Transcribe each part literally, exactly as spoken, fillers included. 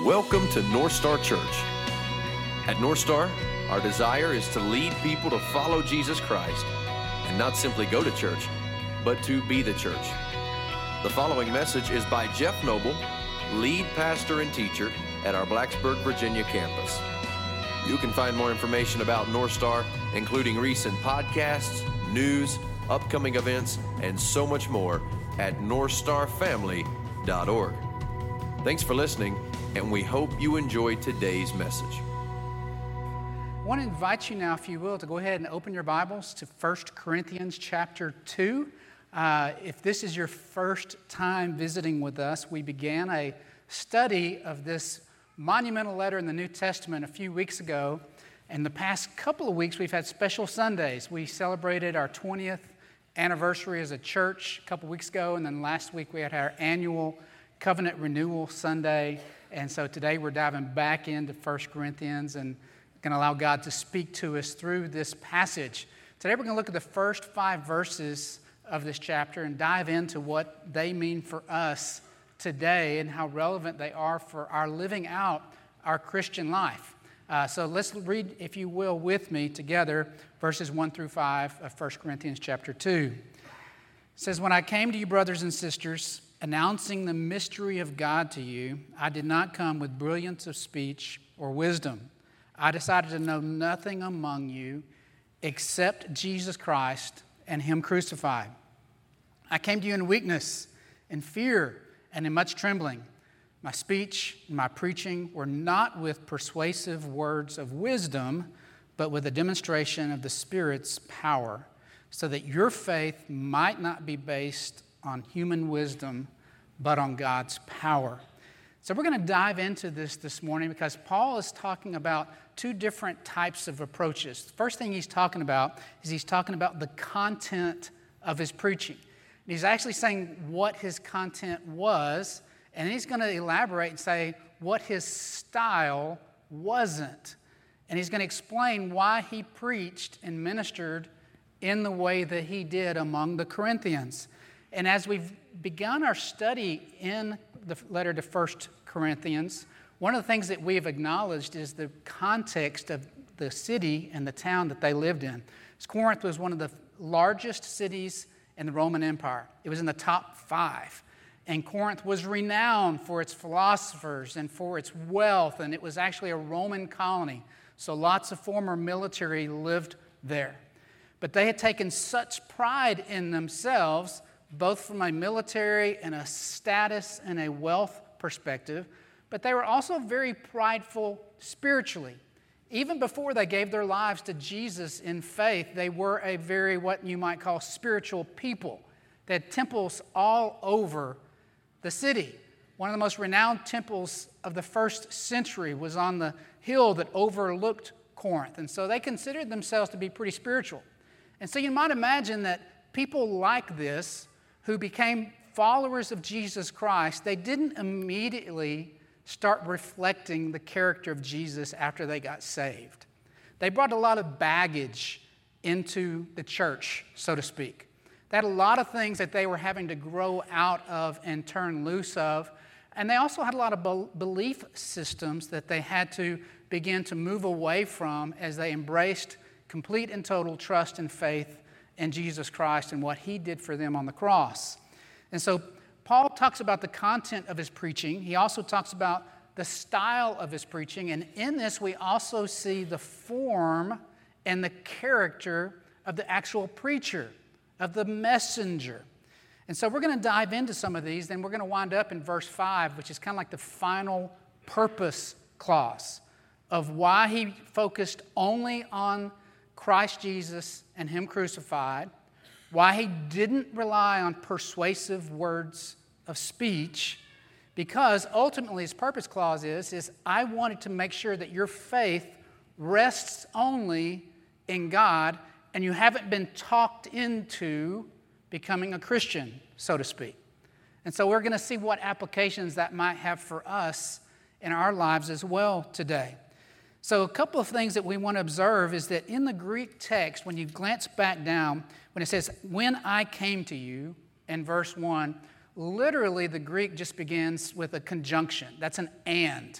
Welcome to North Star Church. At North Star, our desire is to lead people to follow Jesus Christ and not simply go to church, but to be the church. The following message is by Jeff Noble, lead pastor and teacher at our Blacksburg, Virginia campus. You can find more information about North Star, including recent podcasts, news, upcoming events, and so much more at north star family dot org. Thanks for listening, and we hope you enjoyed today's message. I want to invite you now, if you will, to go ahead and open your Bibles to First Corinthians chapter two. Uh, if this is your first time visiting with us, we began a study of this monumental letter in the New Testament a few weeks ago. And the past couple of weeks, we've had special Sundays. We celebrated our twentieth anniversary as a church a couple weeks ago, and then last week we had our annual Covenant Renewal Sunday. And so today we're diving back into First Corinthians and going to allow God to speak to us through this passage. Today we're going to look at the first five verses of this chapter and dive into what they mean for us today and how relevant they are for our living out our Christian life. Uh, so let's read, if you will, with me together, verses one through five of First Corinthians chapter two. It says, "When I came to you, brothers and sisters, announcing the mystery of God to you, I did not come with brilliance of speech or wisdom. I decided to know nothing among you except Jesus Christ and Him crucified. I came to you in weakness, in fear, and in much trembling. My speech and my preaching were not with persuasive words of wisdom, but with a demonstration of the Spirit's power, so that your faith might not be based on human wisdom, but on God's power." So we're going to dive into this this morning because Paul is talking about two different types of approaches. The first thing he's talking about is he's talking about the content of his preaching. And he's actually saying what his content was, and he's going to elaborate and say what his style wasn't. And he's going to explain why he preached and ministered in the way that he did among the Corinthians. And as we've begun our study in the letter to First Corinthians, one of the things that we have acknowledged is the context of the city and the town that they lived in. Corinth was one of the largest cities in the Roman Empire. It was in the top five. And Corinth was renowned for its philosophers and for its wealth, and it was actually a Roman colony. So lots of former military lived there. But they had taken such pride in themselves, both from a military and a status and a wealth perspective, but they were also very prideful spiritually. Even before they gave their lives to Jesus in faith, they were a very, what you might call, spiritual people. They had temples all over the city. One of the most renowned temples of the first century was on the hill that overlooked Corinth, and so they considered themselves to be pretty spiritual. And so you might imagine that people like this, who became followers of Jesus Christ, they didn't immediately start reflecting the character of Jesus after they got saved. They brought a lot of baggage into the church, so to speak. They had a lot of things that they were having to grow out of and turn loose of. And they also had a lot of be- belief systems that they had to begin to move away from as they embraced complete and total trust and faith in Jesus Christ and what He did for them on the cross. And so Paul talks about the content of his preaching. He also talks about the style of his preaching. And in this, we also see the form and the character of the actual preacher, of the messenger. And so we're going to dive into some of these. Then we're going to wind up in verse five, which is kind of like the final purpose clause of why he focused only on Christ Jesus and Him crucified, why he didn't rely on persuasive words of speech, because ultimately his purpose clause is, is I wanted to make sure that your faith rests only in God and you haven't been talked into becoming a Christian, so to speak. And so we're going to see what applications that might have for us in our lives as well today. So a couple of things that we want to observe is that in the Greek text, when you glance back down, when it says, "When I came to you," in verse one, literally the Greek just begins with a conjunction. That's an and.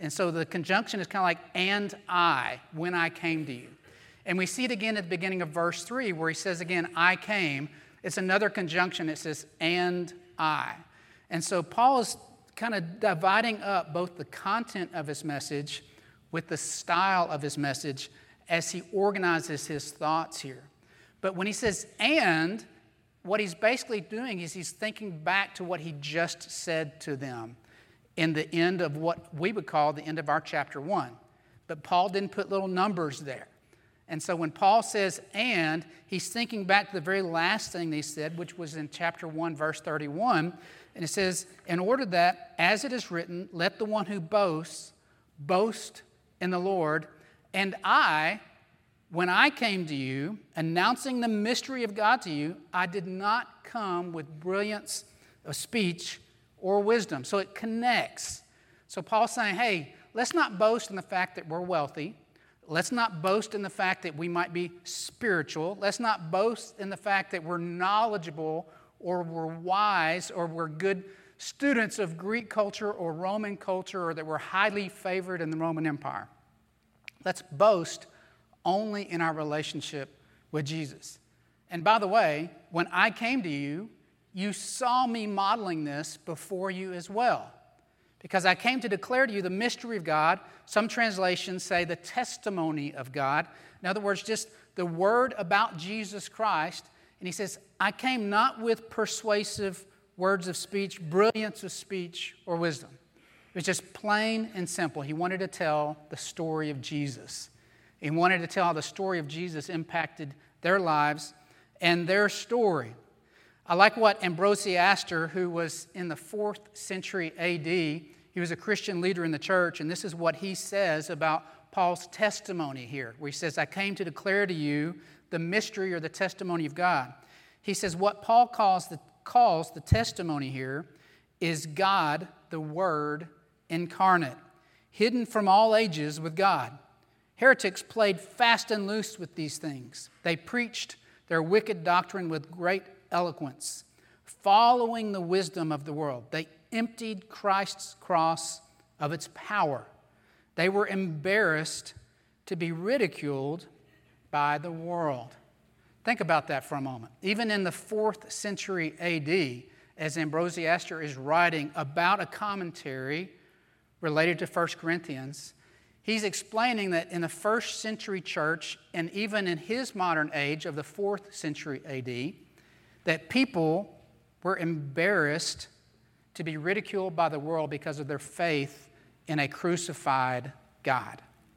And so the conjunction is kind of like, and I, when I came to you. And we see it again at the beginning of verse three, where he says again, I came. It's another conjunction. It says, and I. And so Paul is kind of dividing up both the content of his message with the style of his message as he organizes his thoughts here. But when he says, and, what he's basically doing is he's thinking back to what he just said to them in the end of what we would call the end of our chapter one. But Paul didn't put little numbers there. And so when Paul says, and, he's thinking back to the very last thing they said, which was in chapter one, verse thirty-one. And it says, in order that, as it is written, let the one who boasts, boast in the Lord. And I, when I came to you, announcing the mystery of God to you, I did not come with brilliance of speech or wisdom. So it connects. So Paul's saying, hey, let's not boast in the fact that we're wealthy. Let's not boast in the fact that we might be spiritual. Let's not boast in the fact that we're knowledgeable or we're wise or we're good students of Greek culture or Roman culture or that we're highly favored in the Roman Empire. Let's boast only in our relationship with Jesus. And by the way, when I came to you, you saw me modeling this before you as well. Because I came to declare to you the mystery of God. Some translations say the testimony of God. In other words, just the word about Jesus Christ. And he says, I came not with persuasive words of speech, brilliance of speech, or wisdom. It was just plain and simple. He wanted to tell the story of Jesus. He wanted to tell how the story of Jesus impacted their lives and their story. I like what Ambrosiaster, who was in the fourth century A D, he was a Christian leader in the church, and this is what he says about Paul's testimony here, where he says, I came to declare to you the mystery or the testimony of God. He says what Paul calls the, calls the testimony here is God, the Word incarnate, hidden from all ages with God. Heretics played fast and loose with these things. They preached their wicked doctrine with great eloquence, following the wisdom of the world. They emptied Christ's cross of its power. They were embarrassed to be ridiculed by the world. Think about that for a moment. Even in the fourth century A D, as Ambrosiaster is writing about a commentary related to First Corinthians, he's explaining that in the first century church, and even in his modern age of the fourth century A D, that people were embarrassed to be ridiculed by the world because of their faith in a crucified God.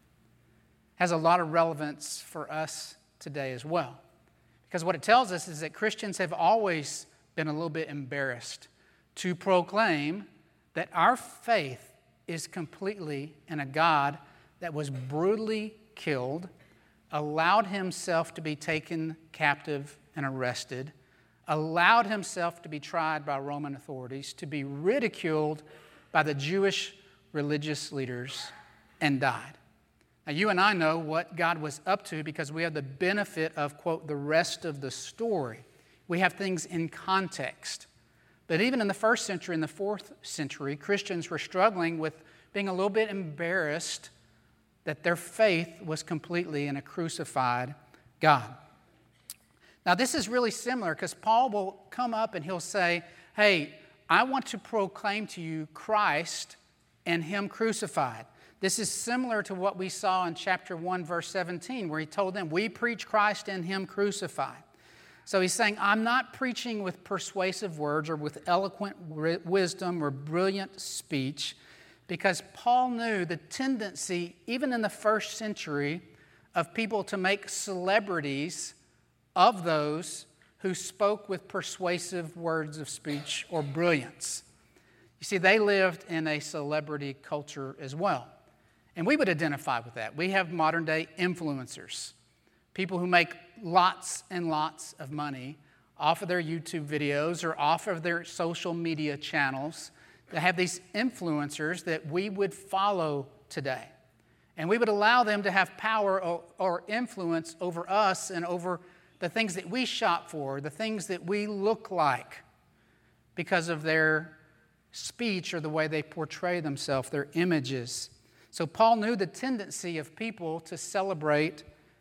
Has a lot of relevance for us today as well. Because what it tells us is that Christians have always been a little bit embarrassed to proclaim that our faith is completely in a God that was brutally killed, allowed himself to be taken captive and arrested, allowed himself to be tried by Roman authorities, to be ridiculed by the Jewish religious leaders, and died. Now, you and I know what God was up to because we have the benefit of, quote, the rest of the story. We have things in context. But even in the first century and the fourth century, Christians were struggling with being a little bit embarrassed that their faith was completely in a crucified God. Now, this is really similar because Paul will come up and he'll say, hey, I want to proclaim to you Christ and him crucified. This is similar to what we saw in chapter one, verse seventeen, where he told them, we preach Christ and him crucified. So he's saying, I'm not preaching with persuasive words or with eloquent wisdom or brilliant speech, because Paul knew the tendency, even in the first century, of people to make celebrities of those who spoke with persuasive words of speech or brilliance. You see, they lived in a celebrity culture as well. And we would identify with that. We have modern day influencers, people who make lots and lots of money off of their YouTube videos or off of their social media channels. They have these influencers that we would follow today. And we would allow them to have power or, or influence over us and over the things that we shop for, the things that we look like because of their speech or the way they portray themselves, their images. So Paul knew the tendency of people to celebrate,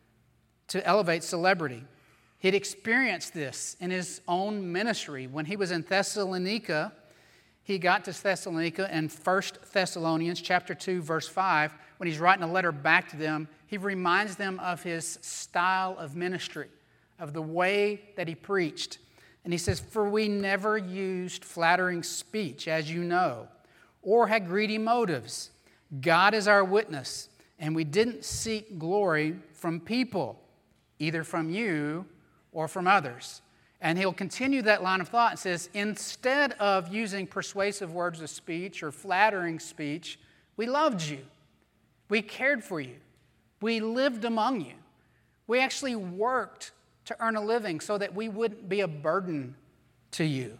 to elevate celebrity. He'd experienced this in his own ministry. When he was in Thessalonica, he got to Thessalonica in First Thessalonians chapter two, verse five. When he's writing a letter back to them, he reminds them of his style of ministry, of the way that he preached. And he says, "For we never used flattering speech, as you know, or had greedy motives. God is our witness, and we didn't seek glory from people, either from you or from others." And he'll continue that line of thought and says, instead of using persuasive words of speech or flattering speech, we loved you. We cared for you. We lived among you. We actually worked to earn a living so that we wouldn't be a burden to you.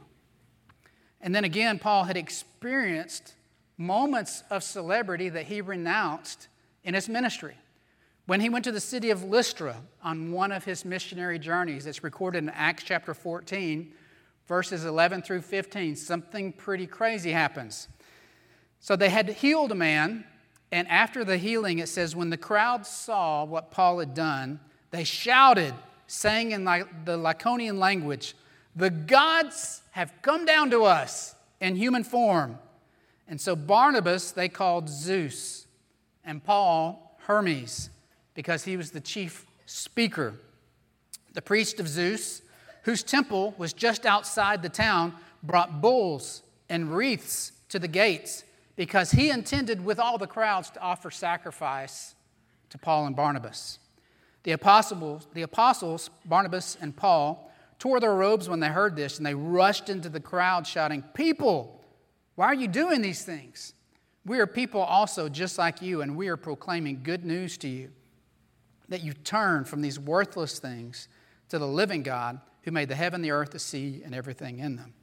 And then again, Paul had experienced moments of celebrity that he renounced in his ministry. When he went to the city of Lystra on one of his missionary journeys, it's recorded in Acts chapter fourteen, verses eleven through fifteen, something pretty crazy happens. So they had healed a man, and after the healing, it says, when the crowd saw what Paul had done, they shouted, saying in the Lycaonian language, "The gods have come down to us in human form." And so Barnabas they called Zeus, and Paul Hermes, because he was the chief speaker. The priest of Zeus, whose temple was just outside the town, brought bulls and wreaths to the gates because he intended with all the crowds to offer sacrifice to Paul and Barnabas. The apostles, the apostles, Barnabas and Paul, tore their robes when they heard this, and they rushed into the crowd shouting, "People, why are you doing these things? We are people also just like you, and we are proclaiming good news to you, that you turn from these worthless things to the living God who made the heaven, the earth, the sea, and everything in them."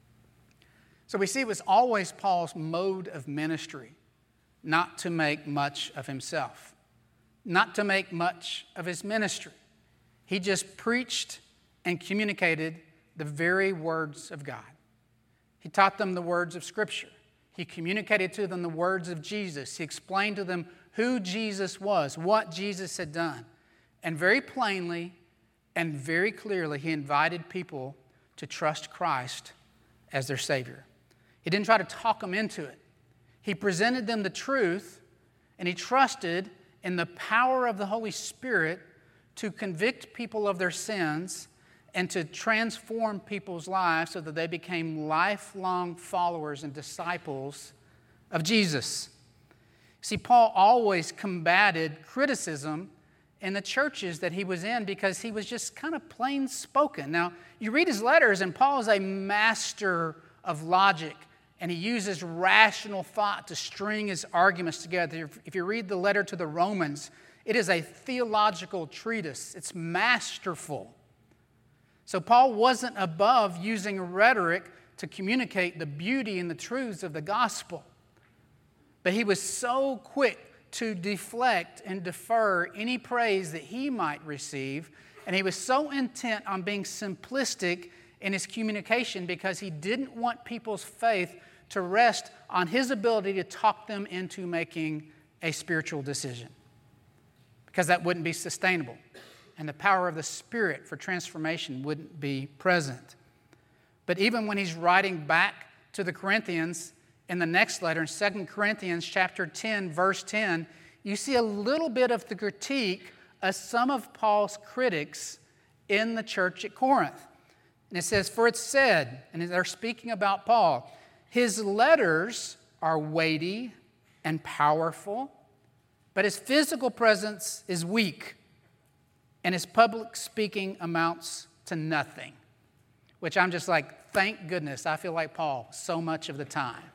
So we see it was always Paul's mode of ministry not to make much of himself, not to make much of his ministry. He just preached and communicated the very words of God. He taught them the words of Scripture. He communicated to them the words of Jesus. He explained to them who Jesus was, what Jesus had done. And very plainly and very clearly, he invited people to trust Christ as their Savior. He didn't try to talk them into it. He presented them the truth, and he trusted in the power of the Holy Spirit to convict people of their sins and to transform people's lives so that they became lifelong followers and disciples of Jesus. See, Paul always combated criticism in the churches that he was in because he was just kind of plain spoken. Now, you read his letters, and Paul is a master of logic, and he uses rational thought to string his arguments together. If you read the letter to the Romans, it is a theological treatise. It's masterful. So Paul wasn't above using rhetoric to communicate the beauty and the truths of the gospel. But he was so quick to deflect and defer any praise that he might receive, and he was so intent on being simplistic in his communication because he didn't want people's faith to rest on his ability to talk them into making a spiritual decision, because that wouldn't be sustainable, and the power of the Spirit for transformation wouldn't be present. But even when he's writing back to the Corinthians, in the next letter, in Second Corinthians chapter ten, verse ten, you see a little bit of the critique of some of Paul's critics in the church at Corinth. And it says, "For it's said," and they're speaking about Paul, "his letters are weighty and powerful, but his physical presence is weak, and his public speaking amounts to nothing." Which I'm just like, thank goodness, I feel like Paul so much of the time.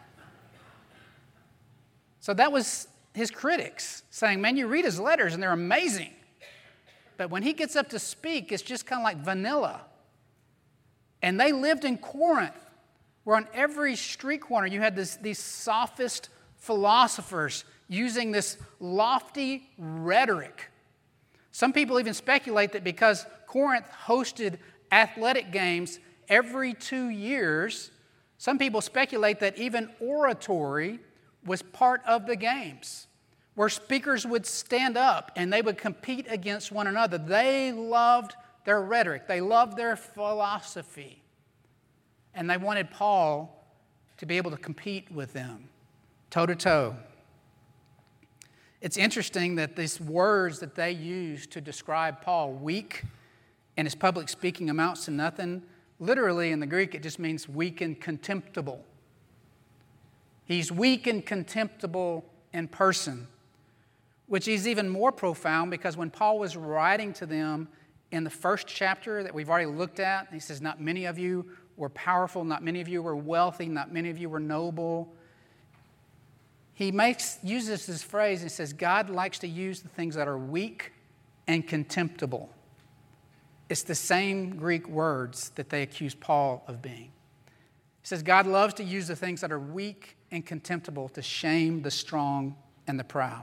So that was his critics saying, man, you read his letters and they're amazing. But when he gets up to speak, it's just kind of like vanilla. And they lived in Corinth, where on every street corner you had this, these sophist philosophers using this lofty rhetoric. Some people even speculate that because Corinth hosted athletic games every two years, some people speculate that even oratory was part of the games. where speakers would stand up and they would compete against one another. They loved their rhetoric. They loved their philosophy. And they wanted Paul to be able to compete with them, toe to toe. It's interesting that these words that they used to describe Paul, weak and his public speaking amounts to nothing, literally in the Greek it just means weak and contemptible. He's weak and contemptible in person, which is even more profound because when Paul was writing to them in the first chapter that we've already looked at, he says, not many of you were powerful, not many of you were wealthy, not many of you were noble. He makes uses this phrase and says, God likes to use the things that are weak and contemptible. It's the same Greek words that they accuse Paul of being. He says, God loves to use the things that are weak and contemptible to shame the strong and the proud.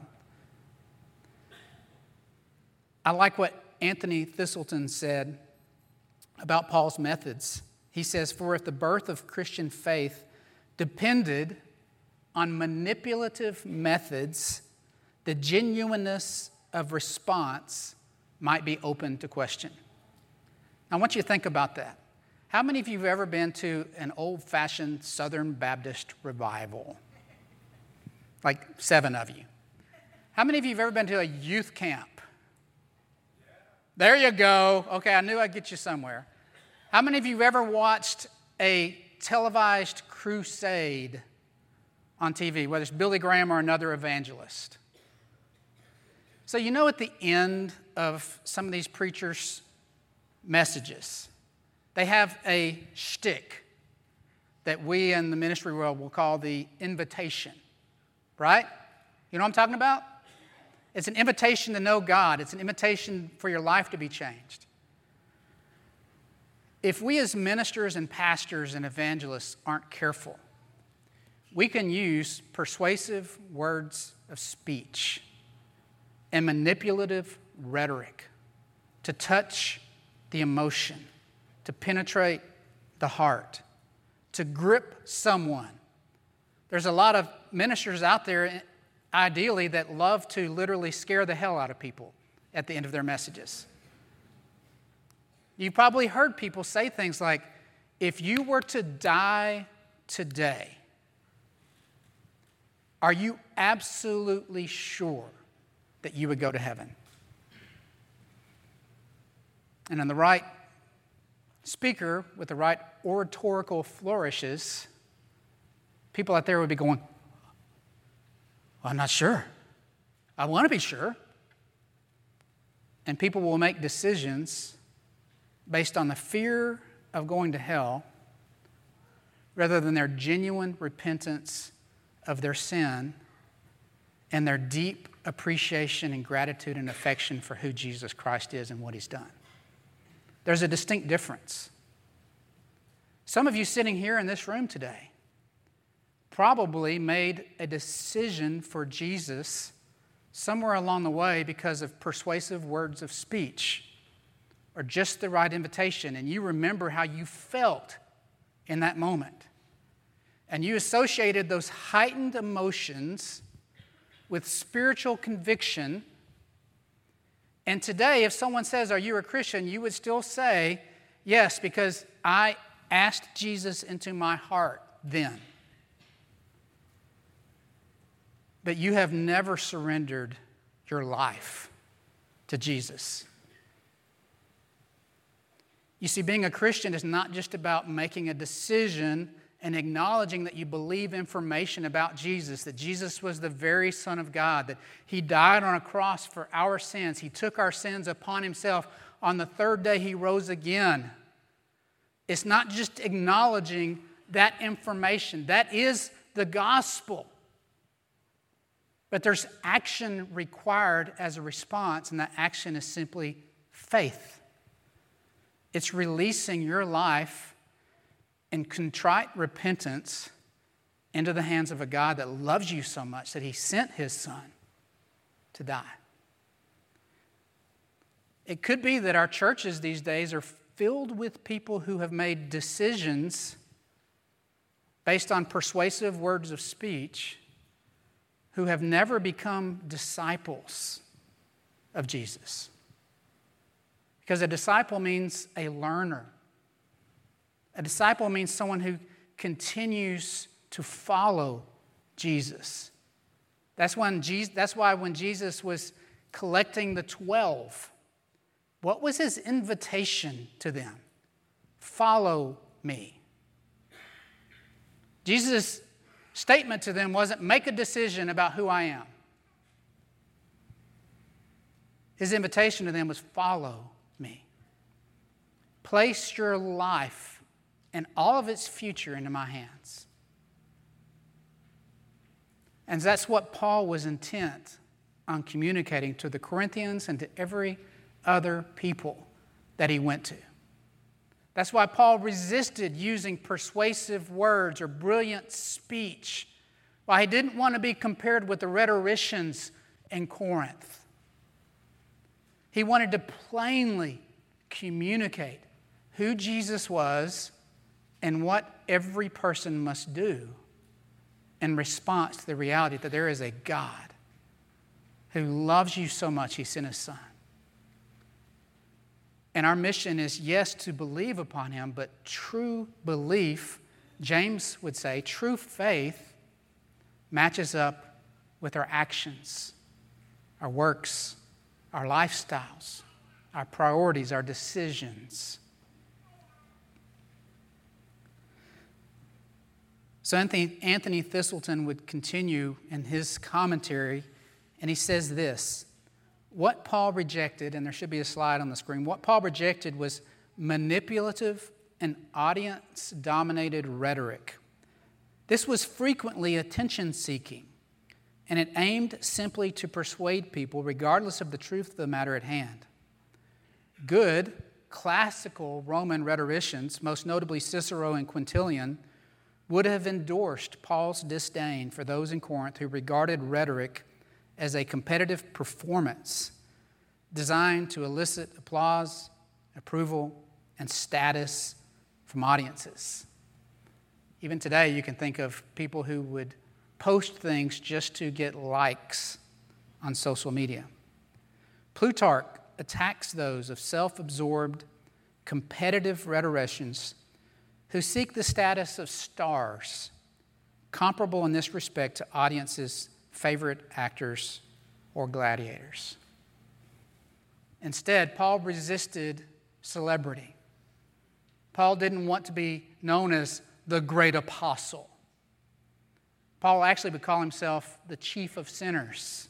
I like what Anthony Thistleton said about Paul's methods. He says, for if the birth of Christian faith depended on manipulative methods, the genuineness of response might be open to question. Now, I want you to think about that. How many of you have ever been to an old-fashioned Southern Baptist revival? Like seven of you. How many of you have ever been to a youth camp? There you go. Okay, I knew I'd get you somewhere. How many of you have ever watched a televised crusade on T V, whether it's Billy Graham or another evangelist? So you know at the end of some of these preachers' messages, they have a shtick that we in the ministry world will call the invitation, right? You know what I'm talking about? It's an invitation to know God. It's an invitation for your life to be changed. If we as ministers and pastors and evangelists aren't careful, we can use persuasive words of speech and manipulative rhetoric to touch the emotion, to penetrate the heart, to grip someone. There's a lot of ministers out there, ideally, that love to literally scare the hell out of people at the end of their messages. You've probably heard people say things like, if you were to die today, are you absolutely sure that you would go to heaven? And in the right speaker with the right oratorical flourishes, people out there would be going, well, I'm not sure. I want to be sure. And people will make decisions based on the fear of going to hell rather than their genuine repentance of their sin and their deep appreciation and gratitude and affection for who Jesus Christ is and what He's done. There's a distinct difference. Some of you sitting here in this room today probably made a decision for Jesus somewhere along the way because of persuasive words of speech or just the right invitation, and you remember how you felt in that moment. And you associated those heightened emotions with spiritual conviction. And today, if someone says, are you a Christian? You would still say, yes, because I asked Jesus into my heart then. But you have never surrendered your life to Jesus. You see, being a Christian is not just about making a decision and acknowledging that you believe information about Jesus, that Jesus was the very Son of God, that He died on a cross for our sins. He took our sins upon Himself. On the third day, He rose again. It's not just acknowledging that information. That is the gospel. But there's action required as a response, and that action is simply faith. It's releasing your life in contrite repentance into the hands of a God that loves you so much that He sent His Son to die. It could be that our churches these days are filled with people who have made decisions based on persuasive words of speech, who have never become disciples of Jesus. Because a disciple means a learner. A disciple means someone who continues to follow Jesus. That's when Jesus, that's why when Jesus was collecting the twelve, what was his invitation to them? Follow me. Jesus' statement to them wasn't make a decision about who I am. His invitation to them was follow me. Place your life and all of its future into my hands. And that's what Paul was intent on communicating to the Corinthians and to every other people that he went to. That's why Paul resisted using persuasive words or brilliant speech, why he didn't want to be compared with the rhetoricians in Corinth. He wanted to plainly communicate who Jesus was and what every person must do in response to the reality that there is a God who loves you so much he sent his Son. And our mission is, yes, to believe upon him, but true belief, James would say, true faith matches up with our actions, our works, our lifestyles, our priorities, our decisions. So Anthony, Anthony Thistleton would continue in his commentary, and he says this: what Paul rejected, and there should be a slide on the screen, what Paul rejected was manipulative and audience-dominated rhetoric. This was frequently attention-seeking, and it aimed simply to persuade people regardless of the truth of the matter at hand. Good, classical Roman rhetoricians, most notably Cicero and Quintilian, would have endorsed Paul's disdain for those in Corinth who regarded rhetoric as a competitive performance designed to elicit applause, approval, and status from audiences. Even today, you can think of people who would post things just to get likes on social media. Plutarch attacks those of self-absorbed, competitive rhetoricians who seek the status of stars, comparable in this respect to audiences' favorite actors or gladiators. Instead, Paul resisted celebrity. Paul didn't want to be known as the great apostle. Paul actually would call himself the chief of sinners.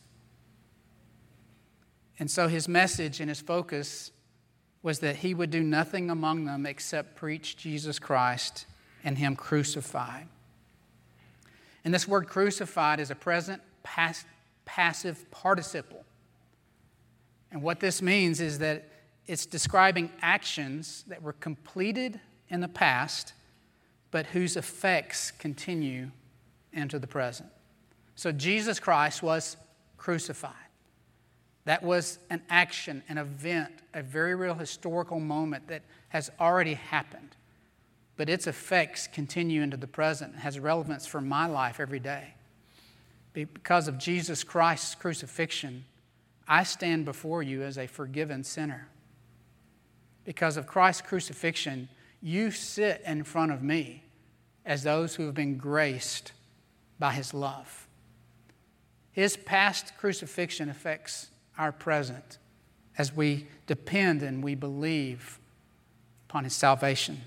And so his message and his focus was that he would do nothing among them except preach Jesus Christ and him crucified. And this word crucified is a present pass- passive participle. And what this means is that it's describing actions that were completed in the past, but whose effects continue into the present. So Jesus Christ was crucified. That was an action, an event, a very real historical moment that has already happened. But its effects continue into the present and has relevance for my life every day. Because of Jesus Christ's crucifixion, I stand before you as a forgiven sinner. Because of Christ's crucifixion, you sit in front of me as those who have been graced by his love. His past crucifixion affects our present as we depend and we believe upon his salvation.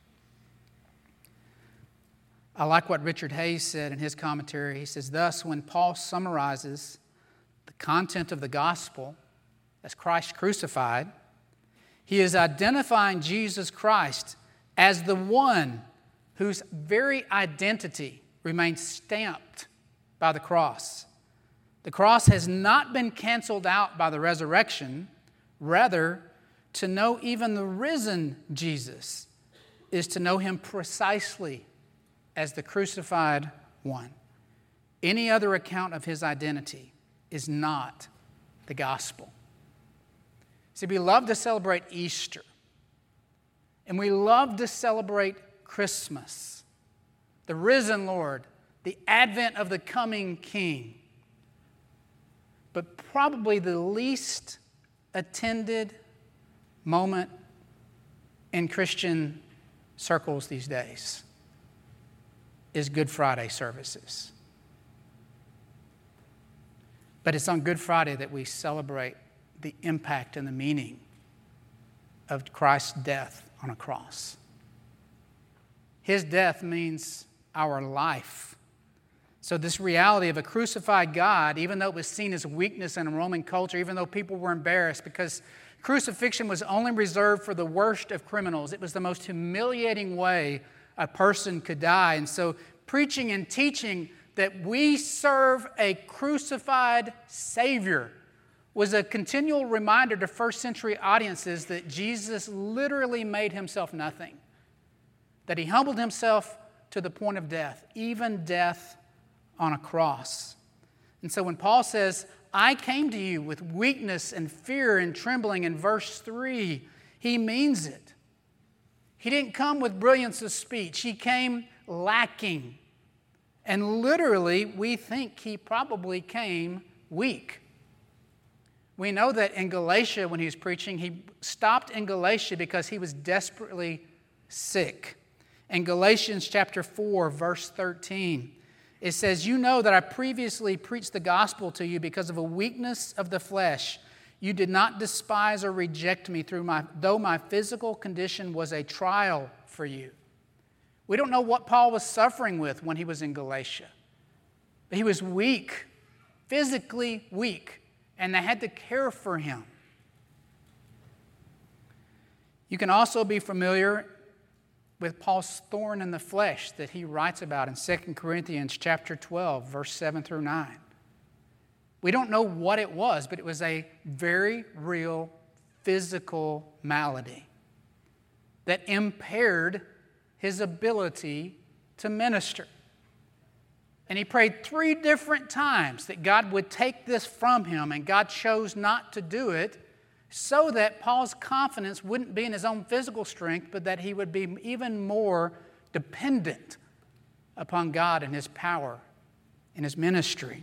I like what Richard Hayes said in his commentary. He says, thus, when Paul summarizes the content of the gospel as Christ crucified, he is identifying Jesus Christ as the one whose very identity remains stamped by the cross. The cross has not been canceled out by the resurrection. Rather, to know even the risen Jesus is to know him precisely as the crucified one. Any other account of his identity is not the gospel. See, we love to celebrate Easter, and we love to celebrate Christmas, the risen Lord, the advent of the coming King. but probably the least attended moment in Christian circles these days is Good Friday services. But it's on Good Friday that we celebrate the impact and the meaning of Christ's death on a cross. His death means our life. So this reality of a crucified God, even though it was seen as weakness in Roman culture, even though people were embarrassed, because crucifixion was only reserved for the worst of criminals. It was the most humiliating way a person could die. And so preaching and teaching that we serve a crucified Savior was a continual reminder to first century audiences that Jesus literally made himself nothing, that he humbled himself to the point of death, even death on a cross. And so when Paul says, I came to you with weakness and fear and trembling in verse three, he means it. He didn't come with brilliance of speech. He came lacking. And literally, we think he probably came weak. We know that in Galatia, when he was preaching, he stopped in Galatia because he was desperately sick. In Galatians chapter four, verse thirteen, it says, you know that I previously preached the gospel to you because of a weakness of the flesh. You did not despise or reject me through my, though my physical condition was a trial for you. We don't know what Paul was suffering with when he was in Galatia. But he was weak, physically weak, and they had to care for him. You can also be familiar with Paul's thorn in the flesh that he writes about in Second Corinthians chapter twelve, verse seven through nine. We don't know what it was, but it was a very real physical malady that impaired his ability to minister. And he prayed three different times that God would take this from him, and God chose not to do it so that Paul's confidence wouldn't be in his own physical strength, but that he would be even more dependent upon God and his power in his ministry.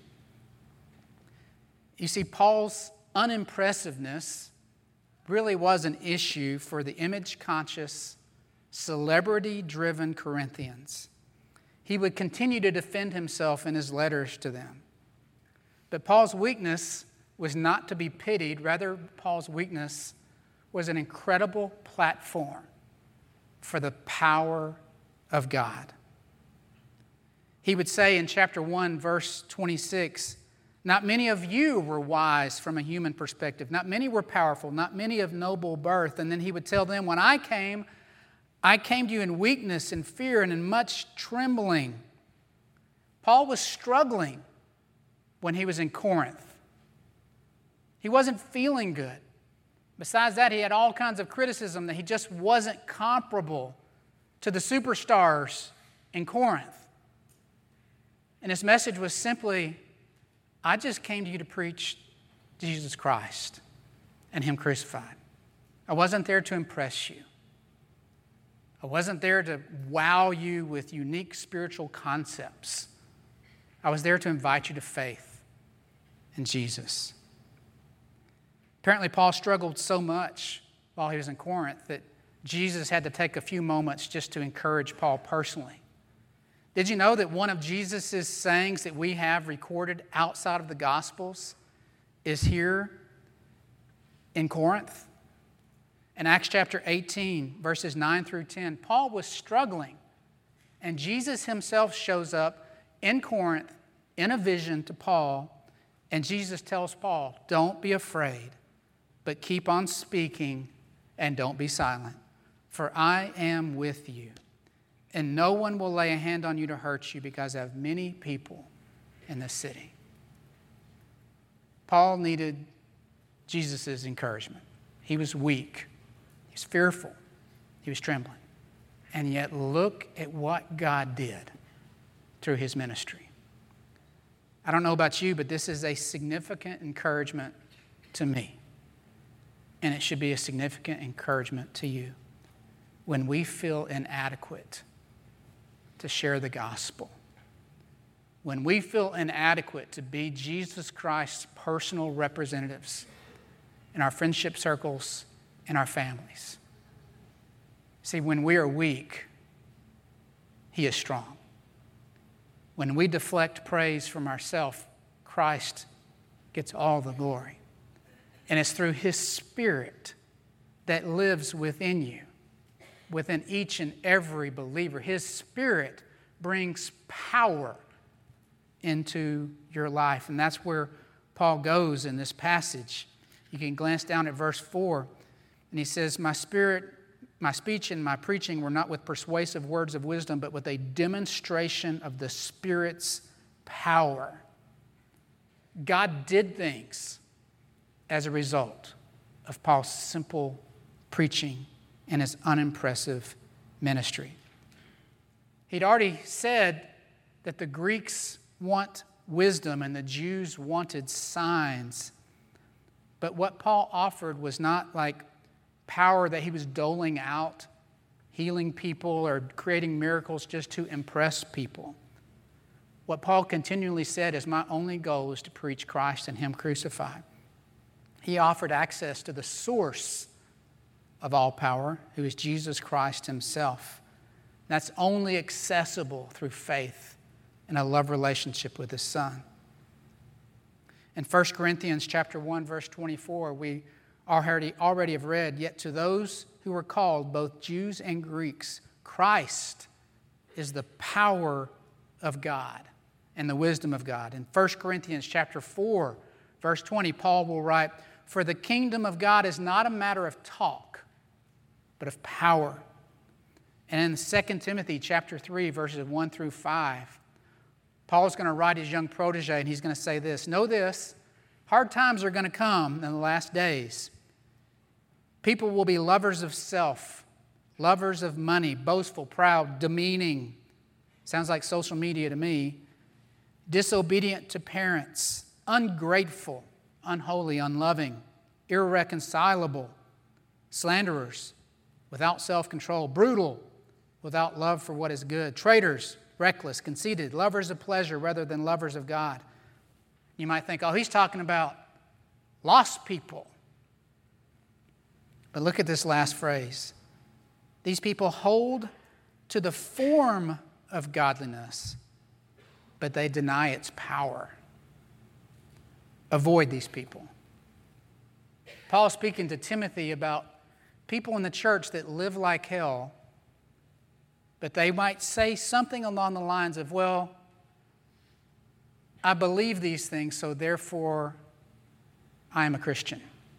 You see, Paul's unimpressiveness really was an issue for the image-conscious, celebrity-driven Corinthians. He would continue to defend himself in his letters to them. But Paul's weakness was not to be pitied. Rather, Paul's weakness was an incredible platform for the power of God. He would say in chapter one, verse twenty-six, not many of you were wise from a human perspective. Not many were powerful. Not many of noble birth. And then he would tell them, when I came, I came to you in weakness and fear and in much trembling. Paul was struggling when he was in Corinth. He wasn't feeling good. Besides that, he had all kinds of criticism that he just wasn't comparable to the superstars in Corinth. And his message was simply, I just came to you to preach Jesus Christ and him crucified. I wasn't there to impress you. I wasn't there to wow you with unique spiritual concepts. I was there to invite you to faith in Jesus. Apparently, Paul struggled so much while he was in Corinth that Jesus had to take a few moments just to encourage Paul personally. Did you know that one of Jesus' sayings that we have recorded outside of the Gospels is here in Corinth? In Acts chapter eighteen, verses nine through ten, Paul was struggling, and Jesus himself shows up in Corinth in a vision to Paul, and Jesus tells Paul, don't be afraid, but keep on speaking and don't be silent, for I am with you, and no one will lay a hand on you to hurt you because I have many people in the city. Paul needed Jesus' encouragement. He was weak. He was fearful. He was trembling. And yet look at what God did through his ministry. I don't know about you, but this is a significant encouragement to me. And it should be a significant encouragement to you when we feel inadequate to share the gospel. when we feel inadequate to be Jesus Christ's personal representatives in our friendship circles and our families. See, when we are weak, He is strong. When we deflect praise from ourselves, Christ gets all the glory. And it's through His Spirit that lives within you, within each and every believer. His Spirit brings power into your life. And that's where Paul goes in this passage. You can glance down at verse four, and he says, My spirit, my speech and my preaching were not with persuasive words of wisdom, but with a demonstration of the Spirit's power. God did things as a result of Paul's simple preaching and his unimpressive ministry. He'd already said that the Greeks want wisdom and the Jews wanted signs. But what Paul offered was not like power that he was doling out, healing people or creating miracles just to impress people. What Paul continually said is, my only goal is to preach Christ and Him crucified. He offered access to the source of all power, who is Jesus Christ Himself. That's only accessible through faith and a love relationship with His Son. In First Corinthians chapter one, verse twenty-four, we already, already have read, Yet to those who are called, both Jews and Greeks, Christ is the power of God and the wisdom of God. In First Corinthians chapter four, verse twenty, Paul will write, For the kingdom of God is not a matter of talk, but of power. And in Second Timothy chapter three, verses one through five, Paul's going to write his young protege, and he's going to say this, Know this, hard times are going to come in the last days. People will be lovers of self, lovers of money, boastful, proud, demeaning. Sounds like social media to me. Disobedient to parents, ungrateful, unholy, unloving, irreconcilable, slanderers, without self-control, brutal, without love for what is good, traitors, reckless, conceited, lovers of pleasure rather than lovers of God. You might think, oh, he's talking about lost people. But look at this last phrase. These people hold to the form of godliness, but they deny its power. Avoid these people. Paul's speaking to Timothy about people in the church that live like hell, but they might say something along the lines of, well, I believe these things, so therefore I am a Christian.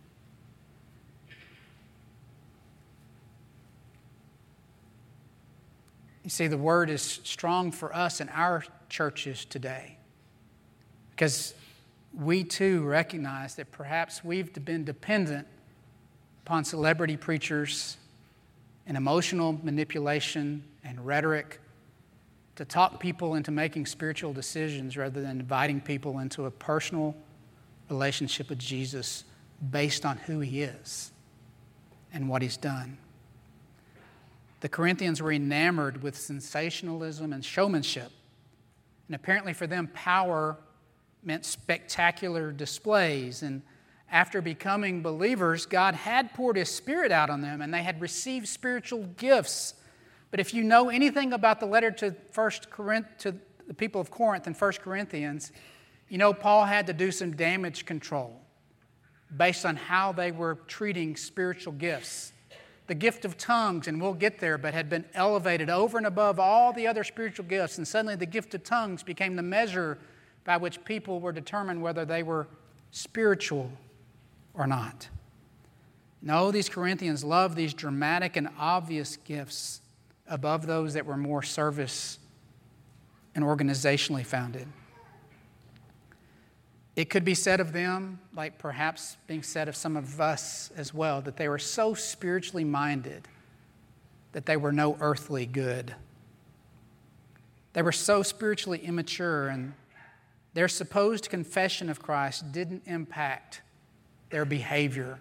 You see, the word is strong for us in our churches today because we too recognize that perhaps we've been dependent upon celebrity preachers and emotional manipulation and rhetoric to talk people into making spiritual decisions rather than inviting people into a personal relationship with Jesus based on who He is and what He's done. The Corinthians were enamored with sensationalism and showmanship. And apparently for them, power meant spectacular displays. And after becoming believers, God had poured His Spirit out on them, and they had received spiritual gifts. But if you know anything about the letter to First Corinth, to the people of Corinth in First Corinthians, you know Paul had to do some damage control based on how they were treating spiritual gifts. The gift of tongues, and we'll get there, but had been elevated over and above all the other spiritual gifts, and suddenly the gift of tongues became the measure by which people were determined whether they were spiritual or not. No, these Corinthians loved these dramatic and obvious gifts above those that were more service and organizationally founded. It could be said of them, like perhaps being said of some of us as well, that they were so spiritually minded that they were no earthly good. They were so spiritually immature, and their supposed confession of Christ didn't impact their behavior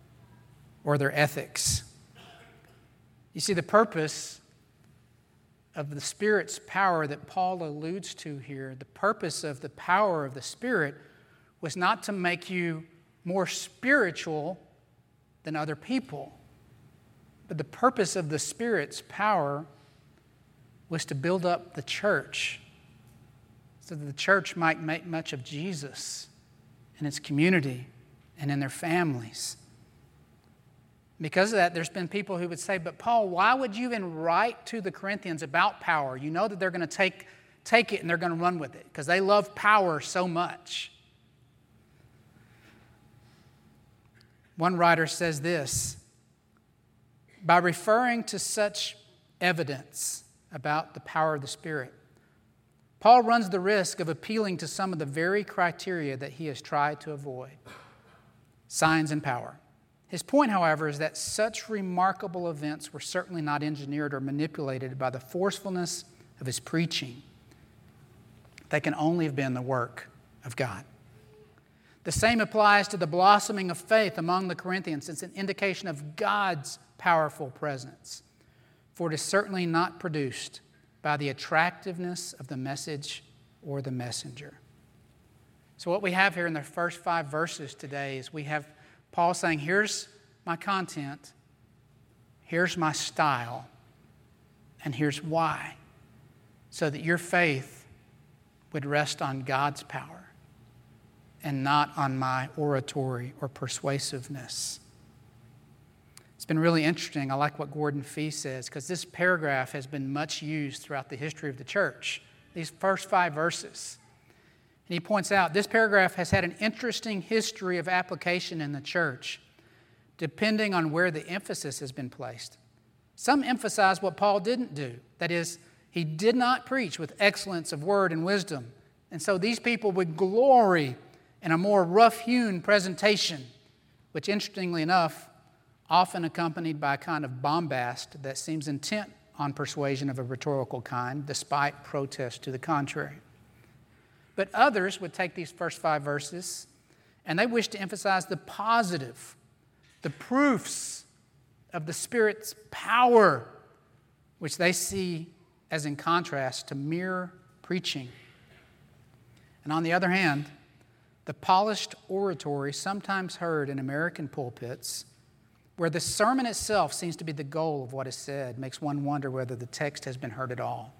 or their ethics. You see, the purpose of the Spirit's power that Paul alludes to here, the purpose of the power of the Spirit was not to make you more spiritual than other people, but the purpose of the Spirit's power was to build up the church so that the church might make much of Jesus in its community and in their families. Because of that, there's been people who would say, but Paul, why would you even write to the Corinthians about power? You know that they're going to take, take it and they're going to run with it because they love power so much. One writer says this, by referring to such evidence about the power of the Spirit, Paul runs the risk of appealing to some of the very criteria that he has tried to avoid, signs and power. His point, however, is that such remarkable events were certainly not engineered or manipulated by the forcefulness of his preaching. They can only have been the work of God. The same applies to the blossoming of faith among the Corinthians. It's an indication of God's powerful presence, for it is certainly not produced by the attractiveness of the message or the messenger. So what we have here in the first five verses today is we have Paul saying, here's my content, here's my style, and here's why, so that your faith would rest on God's power and not on my oratory or persuasiveness. It's been really interesting. I like what Gordon Fee says, because this paragraph has been much used throughout the history of the church, these first five verses. And he points out this paragraph has had an interesting history of application in the church, depending on where the emphasis has been placed. Some emphasize what Paul didn't do. That is, he did not preach with excellence of word and wisdom. And so these people would glory in a more rough-hewn presentation, which, interestingly enough, often accompanied by a kind of bombast that seems intent on persuasion of a rhetorical kind, despite protest to the contrary. But others would take these first five verses and they wish to emphasize the positive, the proofs of the Spirit's power, which they see as in contrast to mere preaching. And on the other hand, the polished oratory sometimes heard in American pulpits, where the sermon itself seems to be the goal of what is said, makes one wonder whether the text has been heard at all.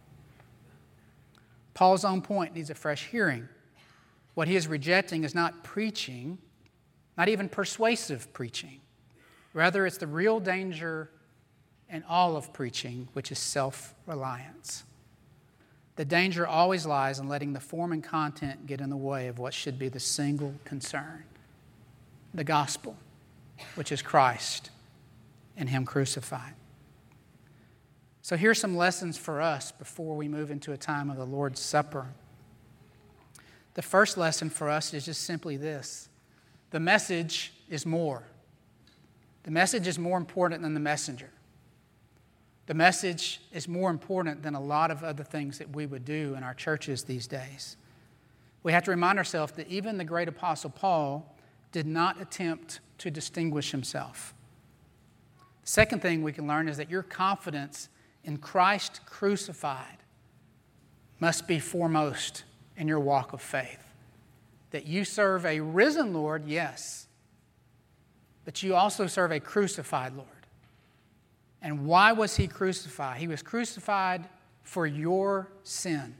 Paul's own point needs a fresh hearing. What he is rejecting is not preaching, not even persuasive preaching. Rather, it's the real danger in all of preaching, which is self-reliance. The danger always lies in letting the form and content get in the way of what should be the single concern, the gospel, which is Christ and Him crucified. So here's some lessons for us before we move into a time of the Lord's Supper. The first lesson for us is just simply this. The message is more. The message is more important than the messenger. The message is more important than a lot of other things that we would do in our churches these days. We have to remind ourselves that even the great Apostle Paul did not attempt to distinguish himself. The second thing we can learn is that your confidence in Christ crucified must be foremost in your walk of faith. That you serve a risen Lord, yes, but you also serve a crucified Lord. And why was He crucified? He was crucified for your sin.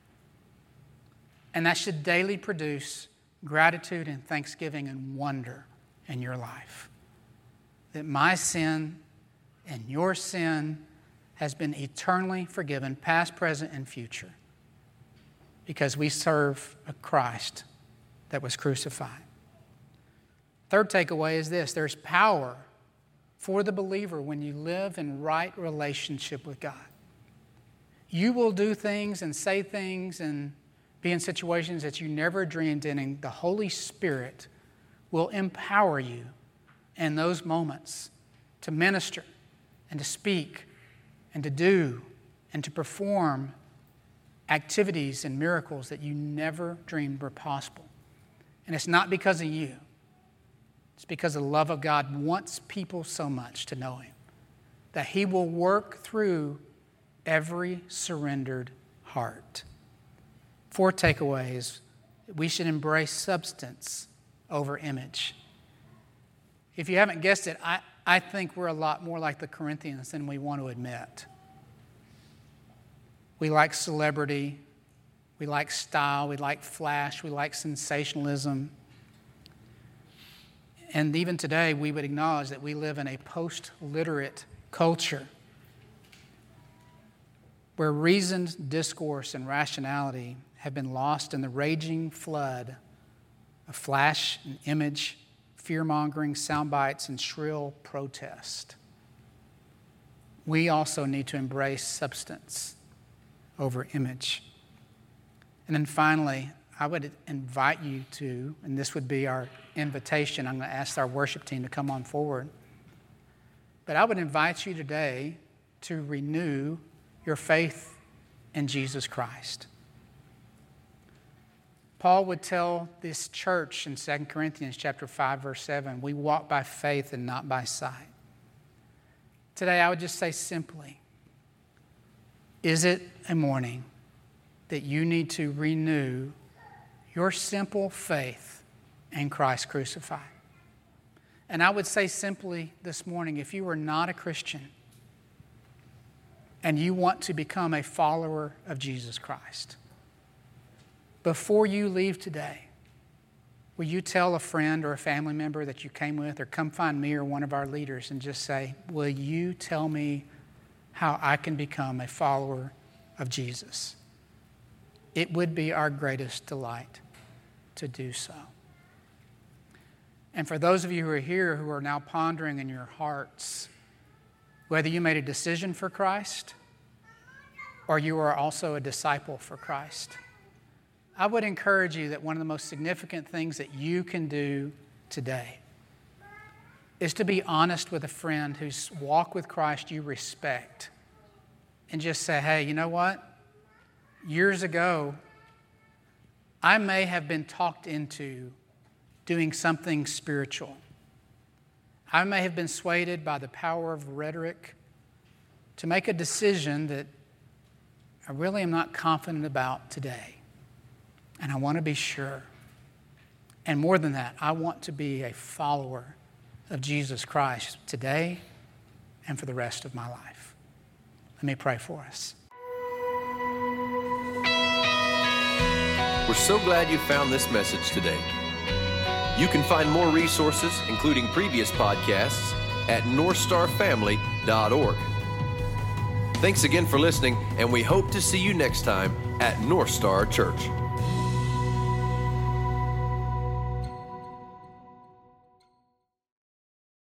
And that should daily produce gratitude and thanksgiving and wonder in your life. That my sin and your sin has been eternally forgiven, past, present, and future, because we serve a Christ that was crucified. Third takeaway is this: there's power for the believer when you live in right relationship with God. You will do things and say things and be in situations that you never dreamed in, and the Holy Spirit will empower you in those moments to minister and to speak and to do and to perform activities and miracles that you never dreamed were possible. And it's not because of you. It's because the love of God wants people so much to know Him, that He will work through every surrendered heart. Four takeaways. We should embrace substance over image. If you haven't guessed it, I, I think we're a lot more like the Corinthians than we want to admit. We like celebrity, we like style, we like flash, we like sensationalism. And even today, we would acknowledge that we live in a post-literate culture where reasoned discourse and rationality have been lost in the raging flood of flash and image, fear-mongering sound bites, and shrill protest. We also need to embrace substance over image. And then finally, I would invite you to, and this would be our invitation, I'm going to ask our worship team to come on forward, but I would invite you today to renew your faith in Jesus Christ. Paul would tell this church in Second Corinthians chapter five, verse seven, we walk by faith and not by sight. Today, I would just say simply, is it a morning that you need to renew your simple faith in Christ crucified? And I would say simply this morning, if you are not a Christian and you want to become a follower of Jesus Christ, before you leave today, will you tell a friend or a family member that you came with, or come find me or one of our leaders and just say, will you tell me how I can become a follower of Jesus? It would be our greatest delight to do so. And for those of you who are here who are now pondering in your hearts whether you made a decision for Christ or you are also a disciple for Christ, I would encourage you that one of the most significant things that you can do today is to be honest with a friend whose walk with Christ you respect and just say, hey, you know what? Years ago, I may have been talked into doing something spiritual. I may have been swayed by the power of rhetoric to make a decision that I really am not confident about today. And I want to be sure. And more than that, I want to be a follower of Jesus Christ today and for the rest of my life. Let me pray for us. We're so glad you found this message today. You can find more resources, including previous podcasts, at north star family dot org. Thanks again for listening, and we hope to see you next time at North Star Church.